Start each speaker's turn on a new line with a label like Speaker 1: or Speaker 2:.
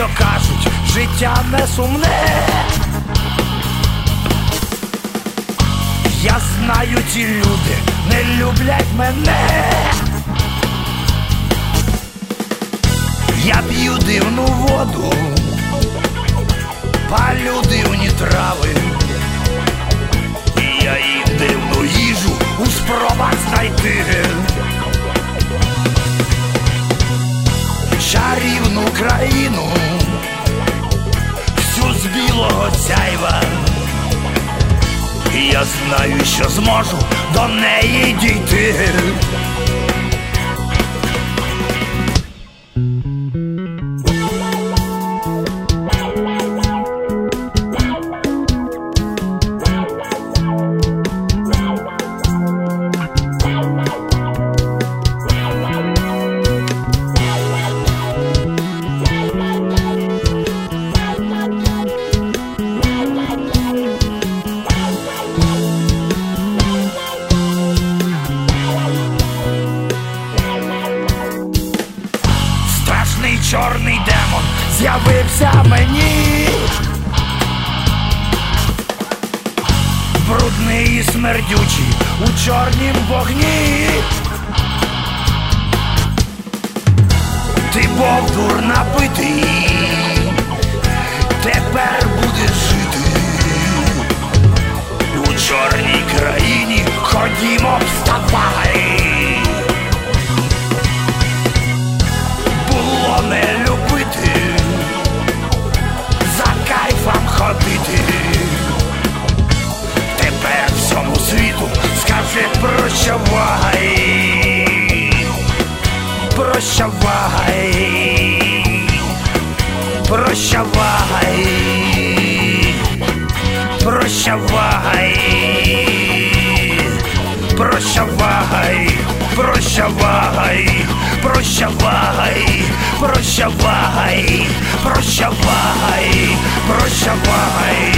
Speaker 1: кажуть, життя не сумне. Я знаю, ті люди не люблять мене. Я п'ю дивну воду, палю дивні трави, і я їм дивну їжу у спробах знайти. Чарівну країну, всю з білого сяйва, і я знаю, що зможу до неї дійти. Чорний демон з'явився мені, брудний і смердючий у чорнім вогні. Ти бовдур напитий, тепер будеш жити у чорній країні. Ходімо, вставай. Не любити, за кайфом ходити. Тепер всьому світу скажи прощавай, прощавай, прощавай, прощавай, прощавай, прощавай, прощавай, прощавай, прощавай, прощавай.